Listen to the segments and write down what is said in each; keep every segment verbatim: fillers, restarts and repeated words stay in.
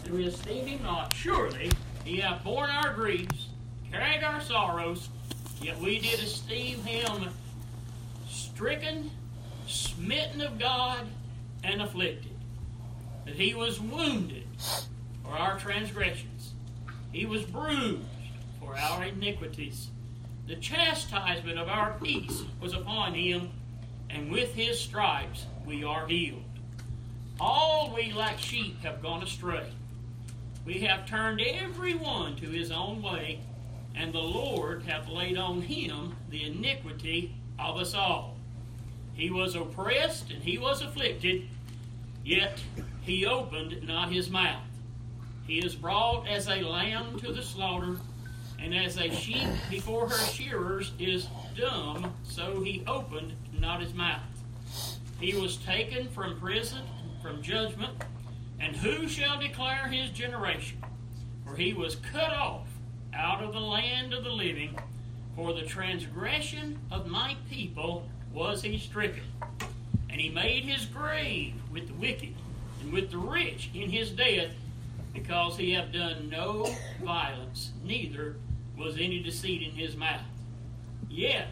that we esteem him not. Surely he hath borne our griefs, carried our sorrows, yet we did esteem him stricken, smitten of God, and afflicted. That he was wounded for our transgressions. He was bruised for our iniquities. The chastisement of our peace was upon him, and with his stripes we are healed. All we like sheep have gone astray. We have turned every one to his own way, and the Lord hath laid on him the iniquity of us all. He was oppressed and he was afflicted, yet he opened not his mouth. He is brought as a lamb to the slaughter, and as a sheep before her shearers is dumb, so he opened not his mouth. He was taken from prison, from judgment, and who shall declare his generation? For he was cut off out of the land of the living. For the transgression of my people was he stricken. And he made his grave with the wicked, and with the rich in his death, because he hath done no violence, neither was any deceit in his mouth. Yet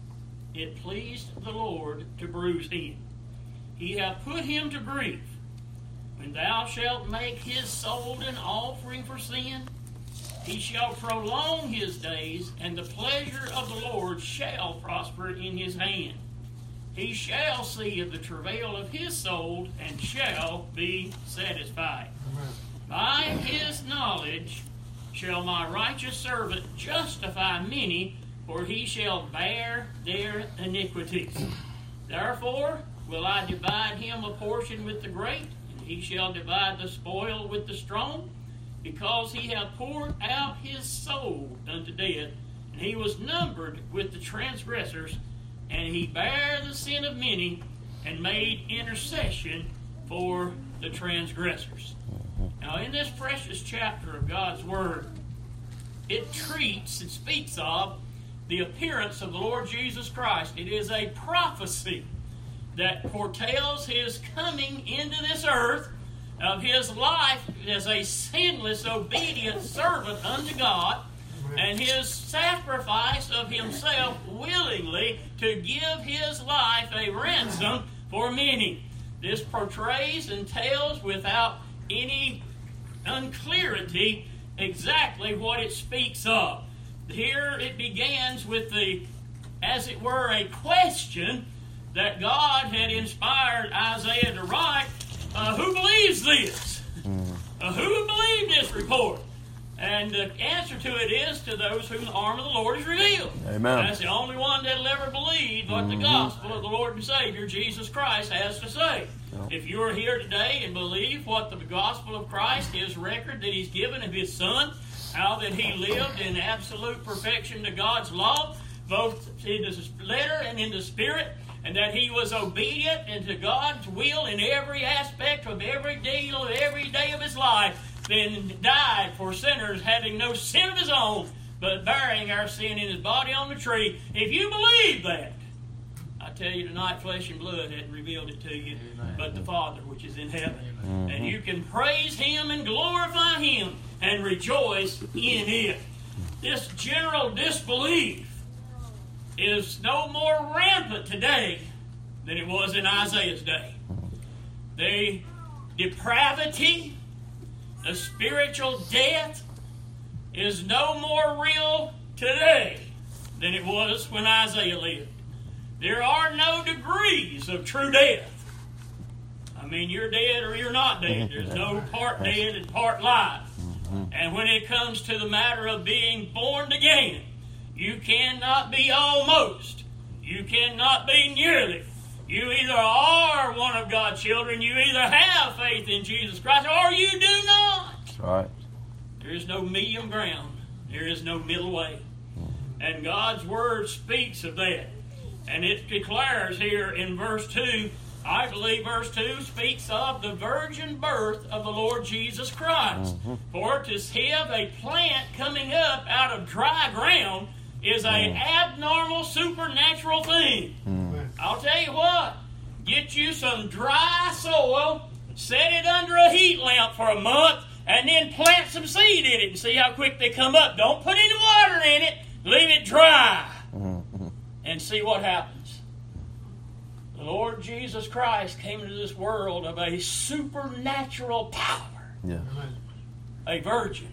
it pleased the Lord to bruise him. He hath put him to grief. When thou shalt make his soul an offering for sin, he shall prolong his days, and the pleasure of the Lord shall prosper in his hand. He shall see of the travail of his soul, and shall be satisfied. Amen. By his knowledge shall my righteous servant justify many, for he shall bear their iniquities. Therefore will I divide him a portion with the great, and he shall divide the spoil with the strong, because he hath poured out his soul unto death, and he was numbered with the transgressors, and he bare the sin of many, and made intercession for the transgressors. Now, in this precious chapter of God's Word, it treats and speaks of the appearance of the Lord Jesus Christ. It is a prophecy that foretells his coming into this earth, of his life as a sinless, obedient servant unto God, and his sacrifice of himself willingly to give his life a ransom for many. This portrays and tells without any unclarity exactly what it speaks of. Here it begins with the, as it were, a question that God had inspired Isaiah to write. Uh, who believes this? Uh, who believed this report? And the answer to it is to those whom the arm of the Lord is revealed. Amen. That's the only one that'll ever believe what mm-hmm. the gospel of the Lord and Savior Jesus Christ has to say. Yep. If you are here today and believe what the gospel of Christ, his record that he's given of his Son, how that he lived in absolute perfection to God's law, both in the letter and in the spirit, and that he was obedient into God's will in every aspect of every deal of every day of his life, then died for sinners, having no sin of his own, but bearing our sin in his body on the tree. If you believe that, I tell you tonight, flesh and blood hadn't revealed it to you, Amen. But the Father which is in heaven. Mm-hmm. And you can praise him and glorify him and rejoice in it. This general disbelief is no more rampant today than it was in Isaiah's day. The depravity, the spiritual death is no more real today than it was when Isaiah lived. There are no degrees of true death. I mean, you're dead or you're not dead. There's no part dead and part live. And when it comes to the matter of being born again, you cannot be almost. You cannot be nearly. You either are one of God's children, you either have faith in Jesus Christ, or you do not. That's right. There is no medium ground. There is no middle way. And God's Word speaks of that. And it declares here in verse two, I believe verse two speaks of the virgin birth of the Lord Jesus Christ. Mm-hmm. For to have a plant coming up out of dry ground is an mm. abnormal, supernatural thing. Mm. I'll tell you what, get you some dry soil, set it under a heat lamp for a month, and then plant some seed in it and see how quick they come up. Don't put any water in it. Leave it dry Mm-hmm. and see what happens. The Lord Jesus Christ came into this world of a supernatural power. Yeah. A virgin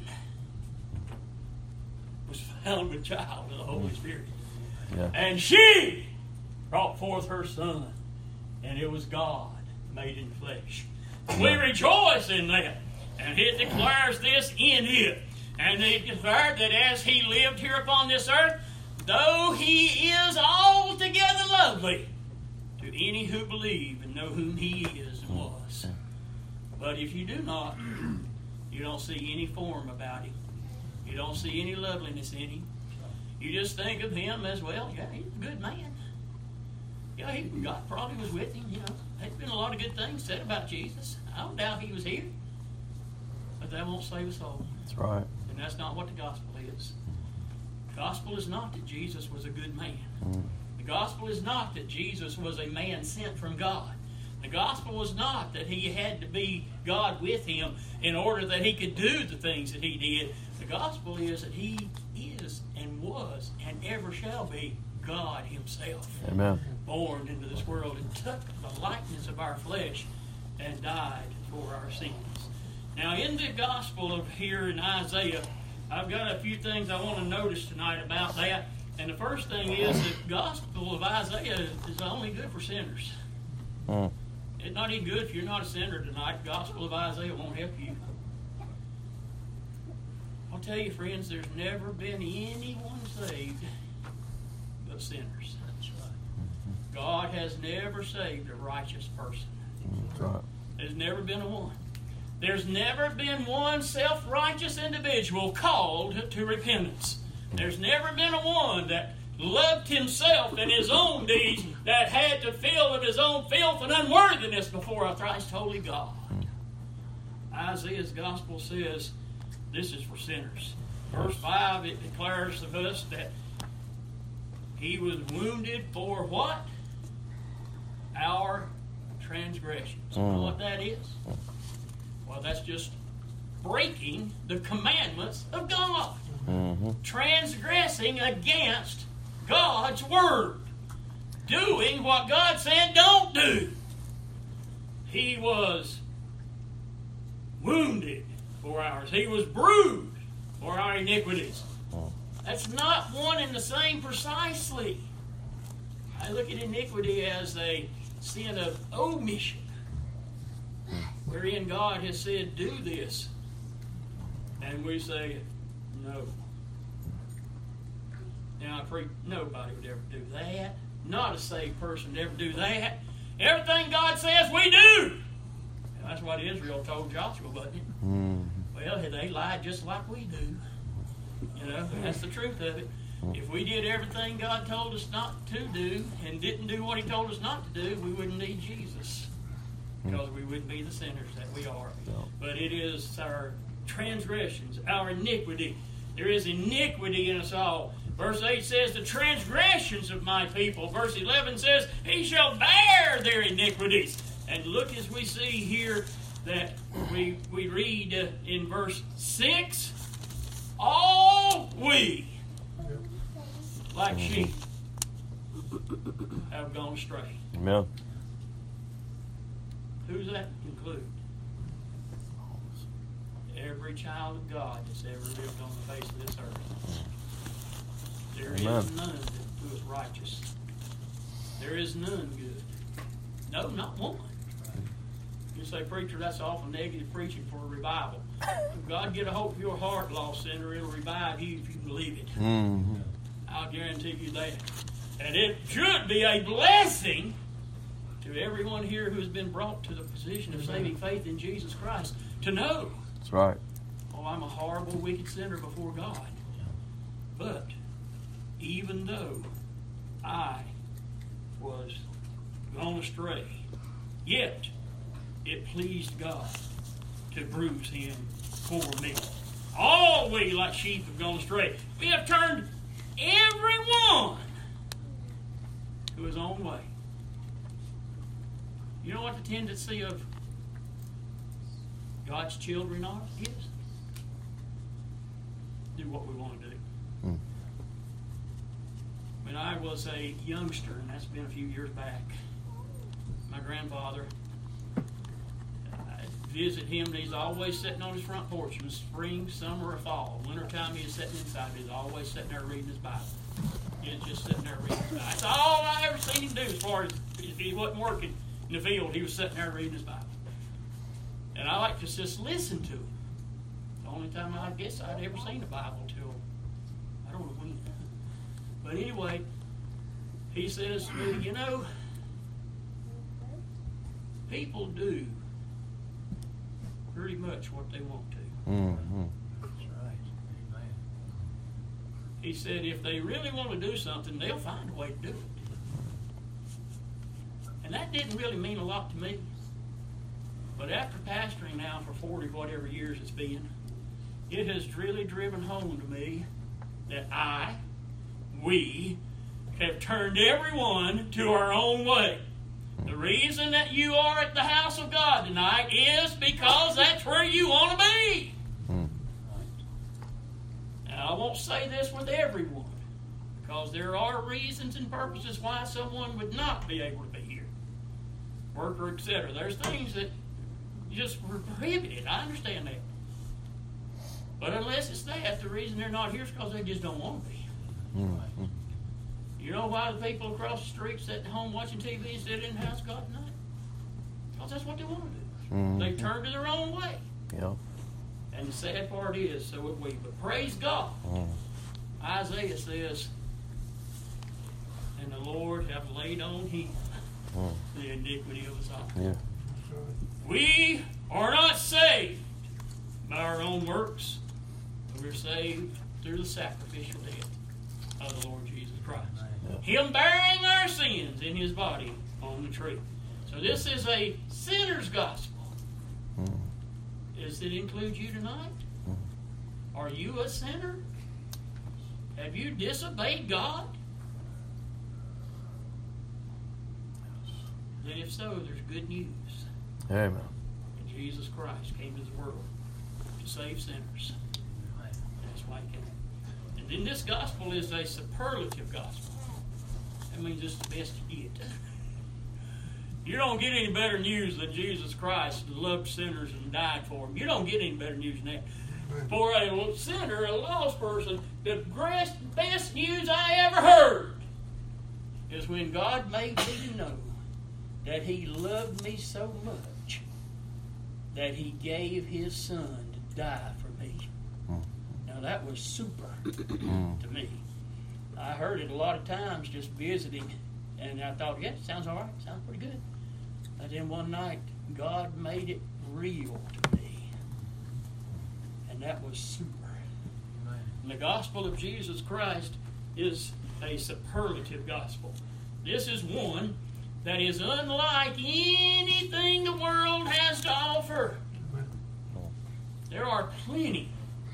was found with child of the Holy Spirit. Yeah. And she brought forth her Son, and it was God made in flesh. We rejoice in that. And it declares this in it. And it declared that as He lived here upon this earth, though He is altogether lovely to any who believe and know whom He is and was. But if you do not, you don't see any form about Him. You don't see any loveliness in Him. You just think of Him as, well, yeah, He's a good man. Yeah, he, God probably was with Him, you know. There's been a lot of good things said about Jesus. I don't doubt He was here. But that won't save us all. That's right. And that's not what the gospel is. The gospel is not that Jesus was a good man. Mm. The gospel is not that Jesus was a man sent from God. The gospel is not that He had to be God with Him in order that He could do the things that He did. The gospel is that He is and was and ever shall be God Himself. Amen. Born into this world and took the likeness of our flesh and died for our sins. Now, in the gospel of here in Isaiah, I've got a few things I want to notice tonight about that. And the first thing is that the gospel of Isaiah is only good for sinners. Mm. It's not even good if you're not a sinner tonight. The gospel of Isaiah won't help you. I'll tell you, friends, there's never been anyone saved but sinners. God has never saved a righteous person. That's right. There's never been a one. There's never been one self-righteous individual called to repentance. There's never been a one that loved himself and his own deeds, that had to feel of his own filth and unworthiness before a thrice holy God. Isaiah's gospel says this is for sinners. Verse five, it declares of us that He was wounded for what? Our transgressions. You know what that is? Well, that's just breaking the commandments of God. Mm-hmm. Transgressing against God's word. Doing what God said don't do. He was wounded for ours. He was bruised for our iniquities. That's not one and the same precisely. I look at iniquity as a sin of omission, wherein God has said, do this. And we say, no. Now, I pre- nobody would ever do that. Not a saved person would ever do that. Everything God says, we do. And that's what Israel told Joshua, wasn't it? Mm-hmm. Well, they lied just like we do. You know, that's the truth of it. If we did everything God told us not to do and didn't do what He told us not to do, we wouldn't need Jesus. Because we wouldn't be the sinners that we are. No. But it is our transgressions, our iniquity. There is iniquity in us all. Verse eight says, the transgressions of my people. Verse eleven says, He shall bear their iniquities. And look as we see here that we, we read uh, in verse six, all we, like sheep, have gone astray. Amen. Who's that include? Every child of God that's ever lived on the face of this earth. There Amen. is none who is righteous. There is none good. No, not one. You say, preacher, that's awful negative preaching for a revival. If God get a hold of your heart, lost sinner, it'll revive you if you believe it. Mm-hmm. I'll guarantee you that. And it should be a blessing to everyone here who has been brought to the position of saving faith in Jesus Christ to know, That's right. oh, I'm a horrible, wicked sinner before God. But even though I was gone astray, yet it pleased God to bruise Him for me. All we like sheep have gone astray. We have turned everyone to his own way. You know what the tendency of God's children are His. Do what we want to do. Mm. When I was a youngster, and that's been a few years back, my grandfather, I'd visit him, and he's always sitting on his front porch in spring, summer, or fall. Wintertime, he's sitting inside. He's always sitting there reading his Bible. He's just sitting there reading his Bible. That's all I ever seen him do as far as if he wasn't working in the field, he was sitting there reading his Bible. And I like to just listen to him. The only time I guess I'd ever seen the Bible till, I don't know when. But anyway, he says to me, you know, people do pretty much what they want to. Mm-hmm. That's right. Amen. He said if they really want to do something, they'll find a way to do it. And that didn't really mean a lot to me. But after pastoring now for forty whatever years it's been, it has really driven home to me that I, we, have turned everyone to our own way. The reason that you are at the house of God tonight is because that's where you want to be. Mm. Now, I won't say this with everyone, because there are reasons and purposes why someone would not be able to be here. Worker, et cetera. There's things that just were prohibited. I understand that. But unless it's that, the reason they're not here is because they just don't want to be. Mm-hmm. You know why the people across the street sitting at home watching T V sit in the house of God tonight? Because that's what they want to do. Mm-hmm. They turn to their own way. Yep. And the sad part is, so would we. But praise God. Mm. Isaiah says, and the Lord have laid on him Mm. the iniquity of us all. Yeah. We are not saved by our own works, but we're saved through the sacrificial death of the Lord Jesus Christ. Yeah. Him bearing our sins in His body on the tree. So this is a sinner's gospel. Mm. Does it include you tonight? Mm. Are you a sinner? Have you disobeyed God? Then if so, there's good news. Amen. And Jesus Christ came to the world to save sinners. That's why He came. And then this gospel is a superlative gospel. That means it's the best you get. You don't get any better news than Jesus Christ loved sinners and died for them. You don't get any better news than that. For a sinner, a lost person, the best news I ever heard is when God made me to know that He loved me so much that He gave His Son to die for me. Mm. Now that was super Mm. to me. I heard it a lot of times just visiting, and I thought, yeah, sounds all right, sounds pretty good. But then one night, God made it real to me. And that was super. And the gospel of Jesus Christ is a superlative gospel. This is one that is unlike anything the world has to offer. There are plenty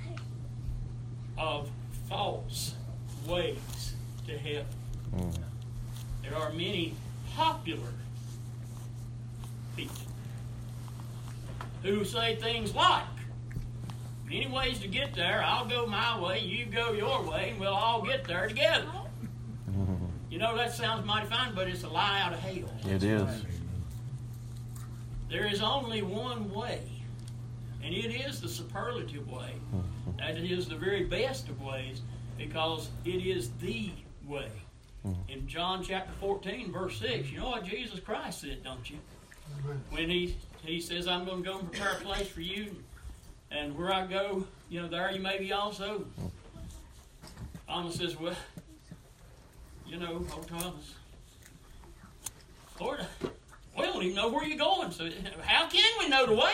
of false ways to heaven. Mm. There are many popular people who say things like, many ways to get there, I'll go my way, you go your way, and we'll all get there together. Mm-hmm. You know, that sounds mighty fine, but it's a lie out of hell. It is. There is only one way, and it is the superlative way. Mm-hmm. That is the very best of ways, because it is the way. Mm-hmm. In John chapter fourteen, verse six, you know what Jesus Christ said, don't you? When he, he says, I'm going to go and prepare a place for you, and where I go, you know, there you may be also. Thomas says, well, you know, old Thomas, Lord, we don't even know where you're going, so how can we know the way?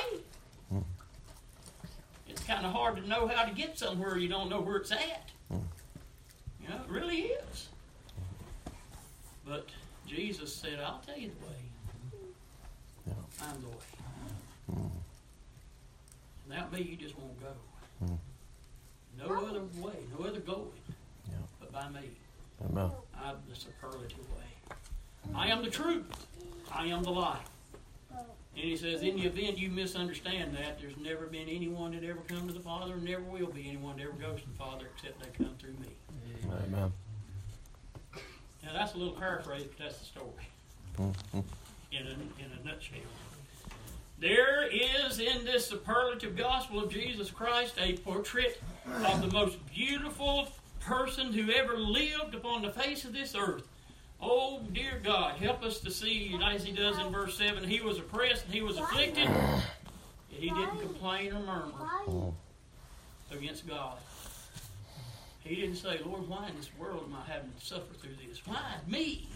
It's kind of hard to know how to get somewhere you don't know where it's at. You know, it really is. But Jesus said, I'll tell you the way. Yeah. I'm the way. Mm. Without me, you just won't go. Mm. No other way, no other going, Yeah. but by me. Amen. I'm the superlative way. I am the truth. I am the life. And he says, in the event you misunderstand that, there's never been anyone that ever come to the Father, and never will be anyone that ever goes to the Father except they come through me. Amen. Now that's a little paraphrase, but that's the story. Mm-hmm. In a, in a nutshell. There is in this superlative gospel of Jesus Christ a portrait of the most beautiful person who ever lived upon the face of this earth. Oh, dear God, help us to see, as he does in verse seven, he was oppressed and he was afflicted, yet he didn't complain or murmur against God. He didn't say, Lord, why in this world am I having to suffer through this? Why me?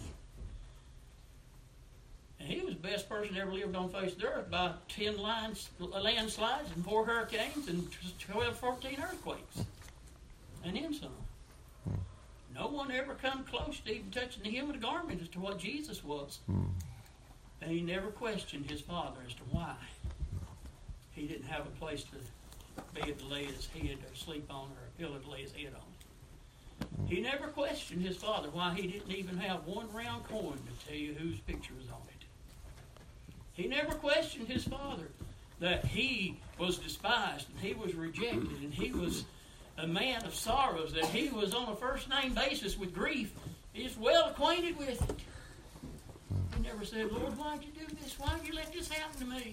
And he was the best person that ever lived on the face of the earth by ten lines, landslides and four hurricanes and twelve, fourteen earthquakes. And then some. No one ever come close to even touching the hem of the garment as to what Jesus was. And he never questioned his Father as to why he didn't have a place to bed to lay his head or sleep on, or a pillow to lay his head on. He never questioned his Father why he didn't even have one round coin to tell you whose picture was on it. He never questioned his Father that he was despised and he was rejected and he was a man of sorrows, that he was on a first-name basis with grief. He's well acquainted with it. He never said, Lord, why'd you do this? Why'd you let this happen to me?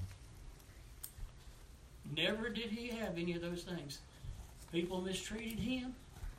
Never did he have any of those things. People mistreated him.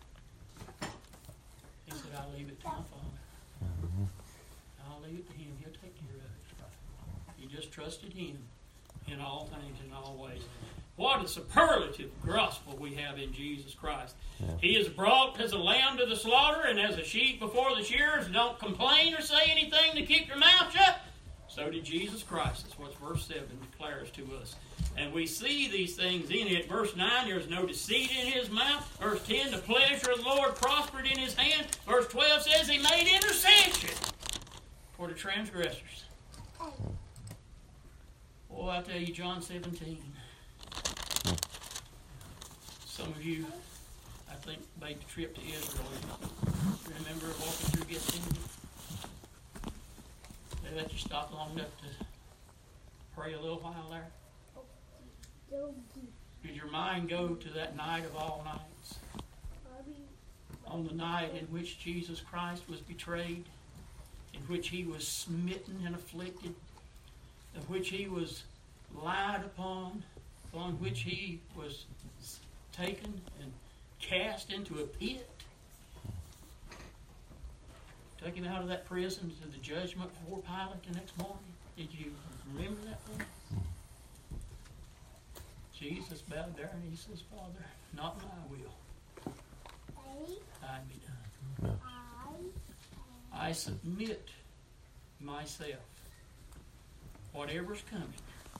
He said, I'll leave it to my Father. I'll leave it to him. He'll take care of it. He just trusted him in all things, in all ways. What a superlative gospel we have in Jesus Christ. Yeah. He is brought as a lamb to the slaughter, and as a sheep before the shearers. Don't complain or say anything to keep your mouth shut. So did Jesus Christ. That's what verse seven declares to us. And we see these things in it. Verse nine, there is no deceit in his mouth. Verse ten, the pleasure of the Lord prospered in his hand. Verse twelve says he made intercession for the transgressors. Oh, I tell you, John seventeen. Some of you, I think, made the trip to Israel. Remember walking through Gethsemane? They let you stop long enough to pray a little while there? Did your mind go to that night of all nights? On the night in which Jesus Christ was betrayed, in which he was smitten and afflicted, in which he was lied upon, upon which he was taken and cast into a pit. Took him out of that prison to the judgment before Pilate the next morning. Did you remember that one? Jesus bowed there and he says, Father, not my will, thine be done. Yeah. I submit myself. Whatever's coming,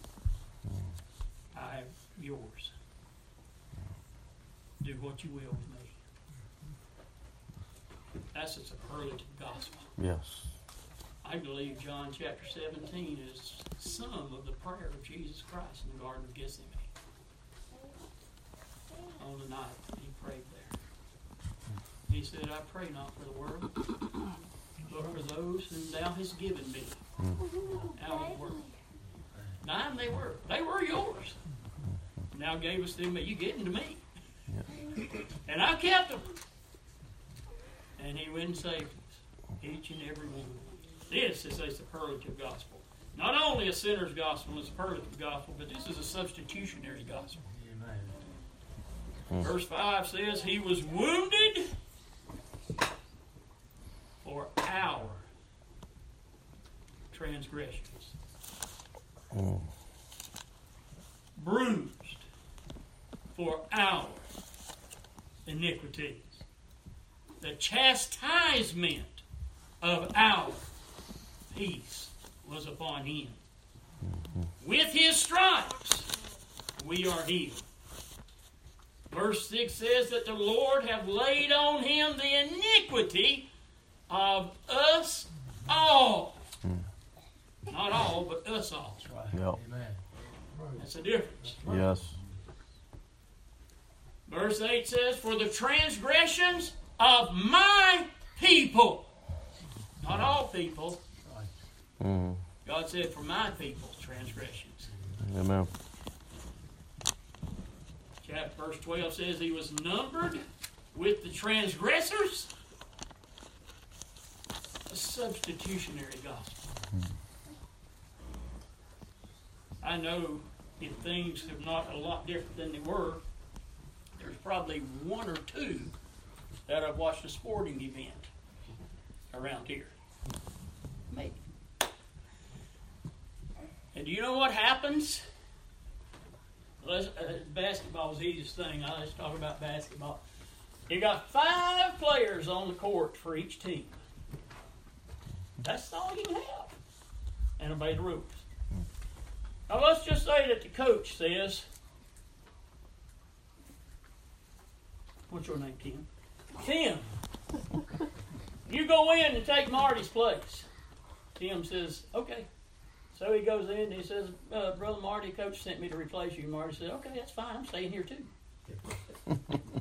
I'm yours. Do what you will with me. That's a superlative gospel. Yes. I believe John chapter seventeen is some of the prayer of Jesus Christ in the Garden of Gethsemane. On the night he prayed there. He said, I pray not for the world, but for those whom thou hast given me out of the world. Nine they were. They were yours. Now gave us them, but you get them to me. And I kept them. And he went and saved us, each and every one. This is a superlative gospel. Not only a sinner's gospel and a superlative gospel, but this is a substitutionary gospel. Amen. Verse five says, he was wounded for our transgressions. Mm. Bruised for our iniquities. The chastisement of our peace was upon him. Mm-hmm. With his stripes we are healed. Verse six says that the Lord have laid on him the iniquity of us all. Mm. Not all, but us all. That's right. Yep. Amen. That's the difference. Yes. Verse eight says, for the transgressions of my people. Not all people. Mm. God said, for my people's transgressions. Amen. Chapter verse twelve says he was numbered with the transgressors. A substitutionary gospel. I know if things have not a lot different than they were, there's probably one or two that have watched a sporting event around here. Maybe. And do you know what happens? Let's, uh, basketball is the easiest thing. I let's talk about basketball. You got five players on the court for each team. That's all you can have. And obey the rules. Now let's just say that the coach says, what's your name, Tim? Tim, you go in and take Marty's place. Tim says, okay. So he goes in and he says, uh, Brother Marty, Coach sent me to replace you. Marty says, okay, that's fine. I'm staying here too.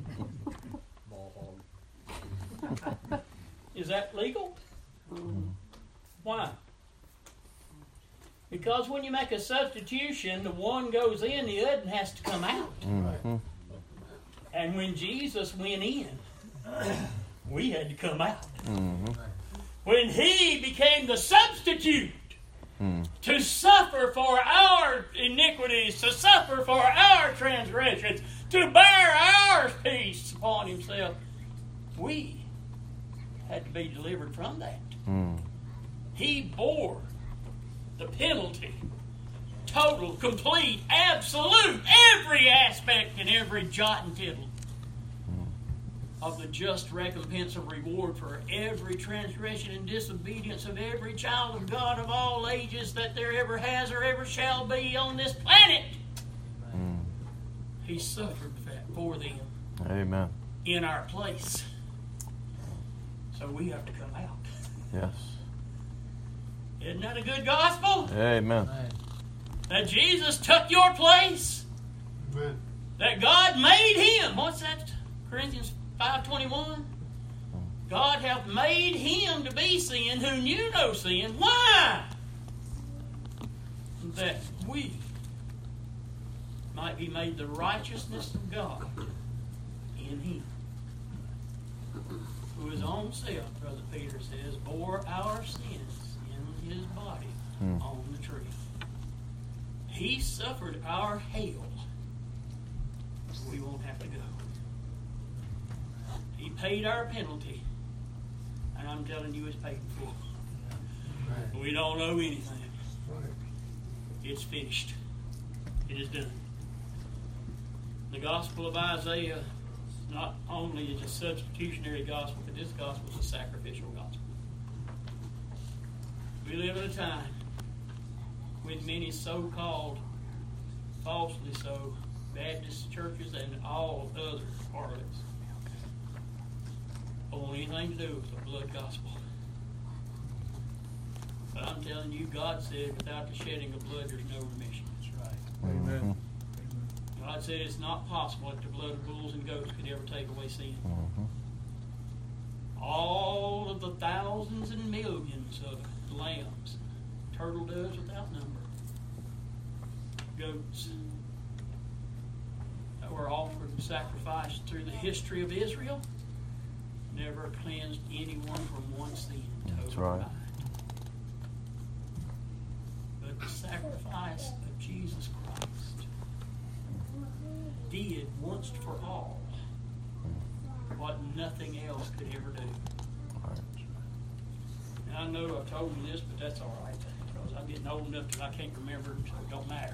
Is that legal? Why? Because when you make a substitution, the one goes in, the other has to come out. Mm-hmm. And when Jesus went in, we had to come out. Mm-hmm. When he became the substitute Mm. to suffer for our iniquities, to suffer for our transgressions, to bear our peace upon himself, we had to be delivered from that. Mm. He bore the penalty, total, complete, absolute, every aspect and every jot and tittle of the just recompense of reward for every transgression and disobedience of every child of God of all ages that there ever has or ever shall be on this planet. Mm. He suffered that for them. Amen. In our place. So we have to come out. Yes. Isn't that a good gospel? Amen. That Jesus took your place. Amen. That God made him. What's that? Corinthians five twenty-one. God hath made him to be sin who knew no sin. Why? That we might be made the righteousness of God in him. Who his own self, Brother Peter says, bore our sins in his body Hmm. on the tree. He suffered our hell. We won't have to go. He paid our penalty. And I'm telling you, it's paid for. Right. We don't owe anything. Right. It's finished. It is done. The gospel of Isaiah not only is a substitutionary gospel, but this gospel is a sacrificial gospel. We live in a time with many so-called, falsely so, Baptist churches and all other harlots don't want anything to do with the blood gospel. But I'm telling you, God said without the shedding of blood, there's no remission. That's right. Amen. God said it's not possible that the blood of bulls and goats could ever take away sin. Mm-hmm. All of the thousands and millions of lambs, turtle doves without number, goats that were offered and sacrificed through the history of Israel never cleansed anyone from one sin. That's right. But the sacrifice of Jesus Christ did once for all what nothing else could ever do. And I know I've told you this, but that's all right, because I'm getting old enough that I can't remember, so it don't matter.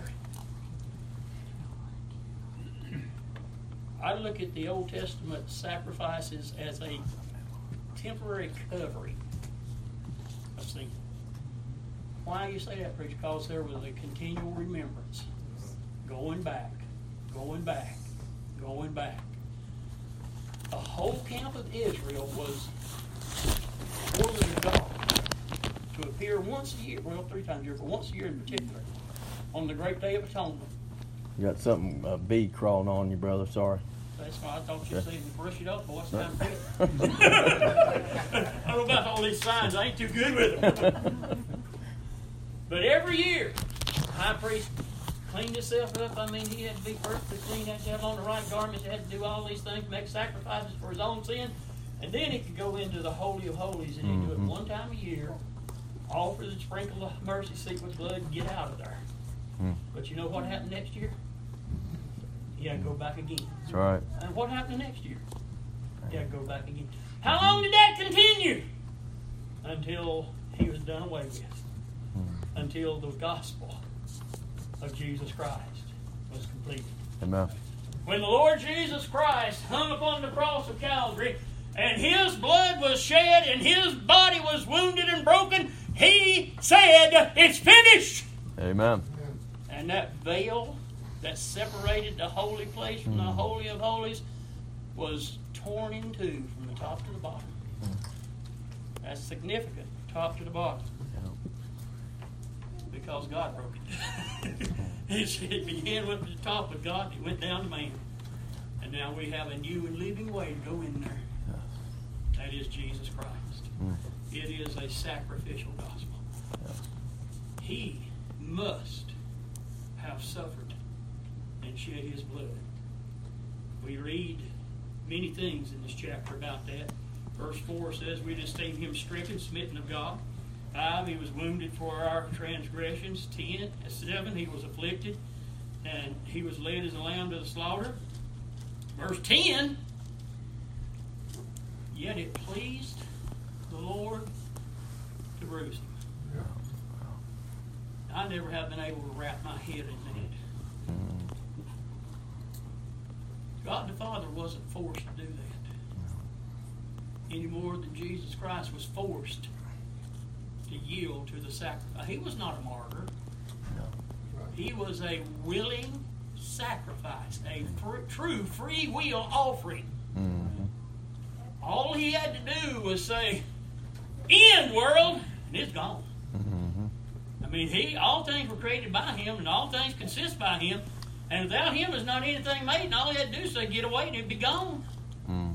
I look at the Old Testament sacrifices as a temporary covering of sin. Why do you say that, preacher? Because there was a continual remembrance, going back, going back, going back. The whole camp of Israel was ordered of God to appear once a year, well, three times a year, but once a year in particular, on the great day of atonement. You got something, a bee crawling on you, brother. Sorry. That's why I thought you said to brush it up, boy. It's time to quit. I don't know about all these signs. I ain't too good with them. But every year, the high priest cleaned himself up. I mean, he had to be perfectly clean, had to have on the right garments, had to do all these things, make sacrifices for his own sin. And then he could go into the Holy of Holies, and he'd do it one time a year, offer the sprinkle of mercy seat with blood, and get out of there. Mm. But you know what happened next year? He had to go back again. That's right. And what happened the next year? He had to go back again. How long did that continue? Until he was done away with. Mm. Until the gospel of Jesus Christ was completed. Amen. When the Lord Jesus Christ hung upon the cross of Calvary, and His blood was shed, and His body was wounded and broken, He said, "It's finished." Amen. And that veil that separated the holy place from the Holy of Holies was torn in two from the top to the bottom. That's significant, top to the bottom. Because God broke it. It began with the top of God, and it went down to man. And now we have a new and living way to go in there. That is Jesus Christ. Mm. It is a sacrificial gospel. Yeah. He must have suffered and shed His blood. We read many things in this chapter about that. Verse four says, "We esteem Him stricken, smitten of God." Five, He was wounded for our transgressions. Ten, seven, He was afflicted, and He was led as a lamb to the slaughter. Verse ten, "Yet it pleased the Lord to bruise Him." Yeah. I never have been able to wrap my head in that. Mm. God the Father wasn't forced to do that. Any more than Jesus Christ was forced to yield to the sacrifice. He was not a martyr. He was a willing sacrifice, a fr- true free will offering. Mm-hmm. All He had to do was say, "End, world," and it's gone. Mm-hmm. I mean, He, all things were created by Him, and all things consist by Him. And without Him, there's not anything made, and all He had to do is say, "Get away," and it'd be gone. Mm.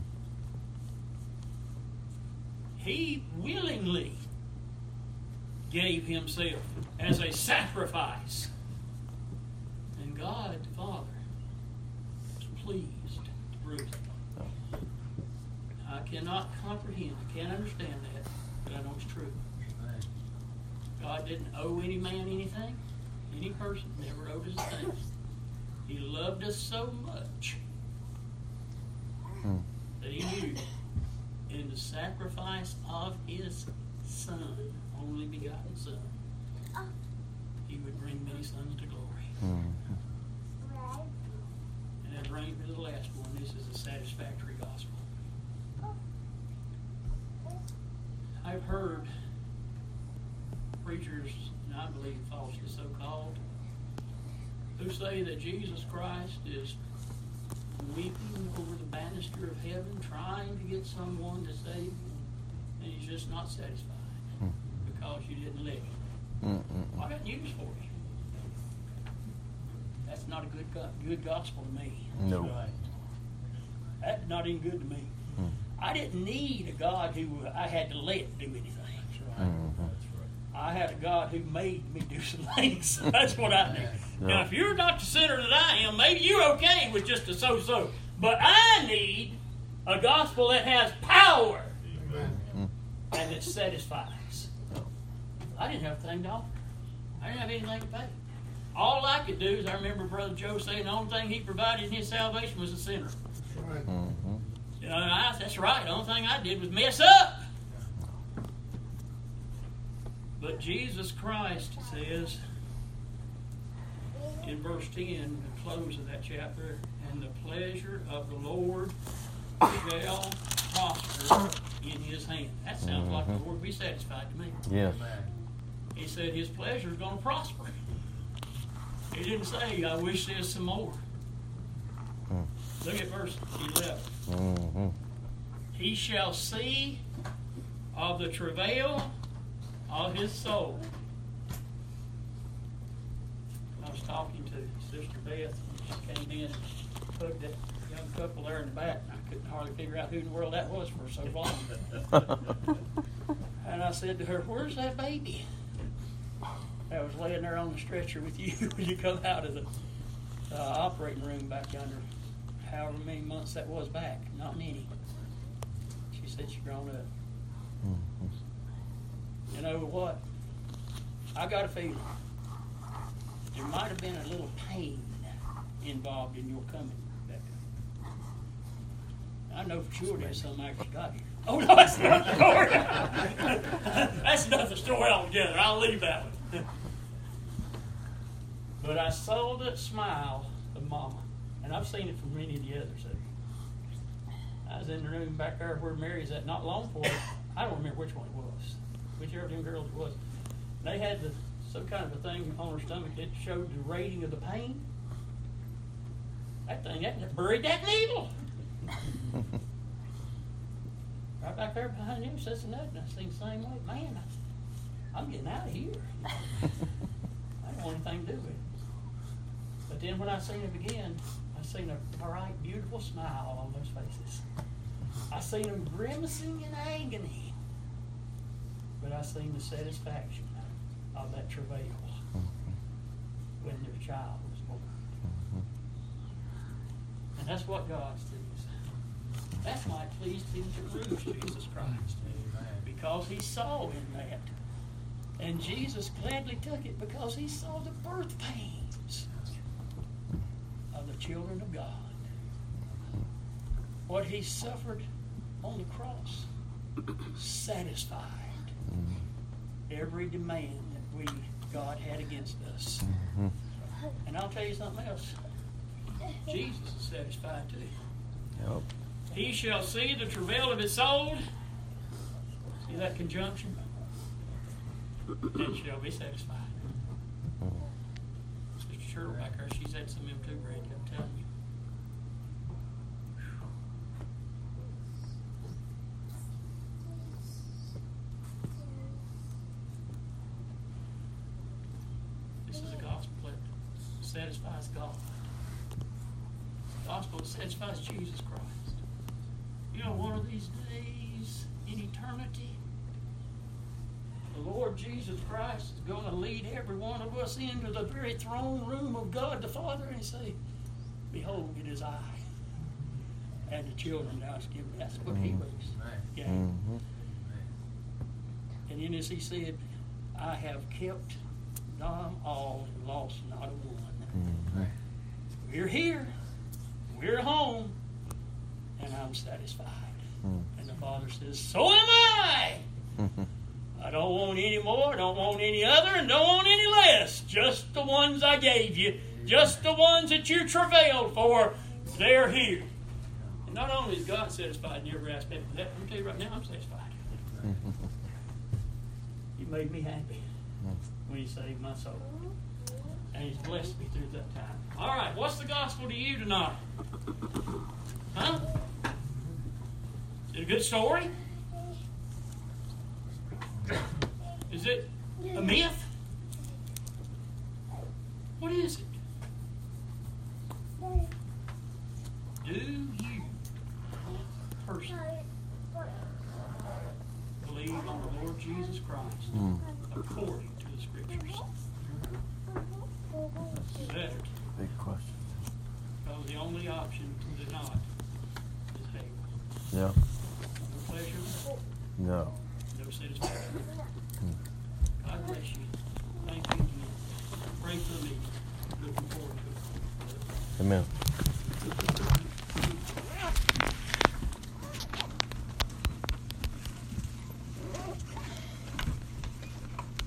He willingly gave Himself as a sacrifice. And God the Father was pleased to bruise Him. I cannot comprehend, I can't understand that, but I know it's true. God didn't owe any man anything. Any person never owed us a thing. He loved us so much Mm. that He knew in the sacrifice of His Son, only begotten Son, He would bring many sons to glory. Mm-hmm. And that brings me to the last one. This is a satisfactory gospel. I've heard preachers, and I believe falsely so-called, who say that Jesus Christ is weeping over the banister of heaven, trying to get someone to save him, and He's just not satisfied because you didn't let Him. Mm-mm. I got news for you. That's not a good go- good gospel to me. No. Right. That's not even good to me. Mm. I didn't need a God who I had to let do anything. Mm-hmm. I had a God who made me do some things. That's what I need. Yeah. Now, if you're not the sinner that I am, maybe you're okay with just a so-so. But I need a gospel that has power Amen. and that satisfies. I didn't have a thing to offer. I didn't have anything to pay. All I could do is, I remember Brother Joe saying the only thing he provided in his salvation was a sinner. That's right. Mm-hmm. You know, I, that's right. The only thing I did was mess up. But Jesus Christ says in verse ten, the close of that chapter, "And the pleasure of the Lord shall prosper in His hand." That sounds like the Lord be satisfied to me. Yes. He said His pleasure is going to prosper. He didn't say, "I wish there's some more." Mm. Look at verse eleven. Mm-hmm. "He shall see of the travail of His soul." I was talking to Sister Beth when she came in and hugged that young couple there in the back. And I couldn't hardly figure out who in the world that was for so long. And I said to her, "Where's that baby?" that was laying there on the stretcher with you when you come out of the uh, operating room back yonder, however many months that was back, not many. She said she'd grown up. Mm-hmm. You know what? I got a feeling there might have been a little pain involved in your coming, Becca. I know for sure there's some after you got here. Oh, no, that's another story. That's another story altogether. I'll leave that one. But I saw that smile of Mama, and I've seen it from many of the others. I was in the room back there where Mary's at, not long for it. I don't remember which one it was, whichever of them girls it was. They had the, some kind of a thing on her stomach that showed the rating of the pain. That thing, that buried that needle. Right back there behind him, says nothing. I seen the same way. Man, I, I'm getting out of here. I don't want anything to do with it. But then when I seen him again, I seen a bright, beautiful smile on those faces. I seen them grimacing in agony. But I seen the satisfaction of that travail when their child was born. And that's what God sees. That's why it pleased him to bruise Jesus Christ. Because he saw in that. And Jesus gladly took it because he saw the birth pains of the children of God. What he suffered on the cross satisfied every demand that we God had against us. And I'll tell you something else. Jesus is satisfied too. Yep. He shall see the travail of his soul. See that conjunction? And shall be satisfied. Sister Cheryl back there, she's had some of them too, Randy, I'm telling you. This is a gospel that satisfies God. The gospel that satisfies Jesus Christ. You know, one of these days in eternity, the Lord Jesus Christ is going to lead every one of us into the very throne room of God the Father and say, behold, it is I. And the children now is given. That's what he was. Yeah. Mm-hmm. And in this he said, I have kept them all and lost not a one. Mm-hmm. We're here. We're home. And I'm satisfied. Mm. And the Father says, so am I. I don't want any more, don't want any other, and don't want any less. Just the ones I gave you. Just the ones that you travailed for. They're here. And not only is God satisfied in every aspect of that, I'm tell you right now, I'm satisfied. He made me happy when he saved my soul. And he's blessed me through that time. All right, what's the gospel to you tonight? Huh? Is it a good story? Is it a myth? What is it? Do you personally believe on the Lord Jesus Christ mm. according to the Scriptures? Better. Big question. Because the only option to the not is hell. Yeah. No pleasure. No. No satisfaction. Hmm. God bless you. Thank you again. Pray for me. Looking forward to it. Amen.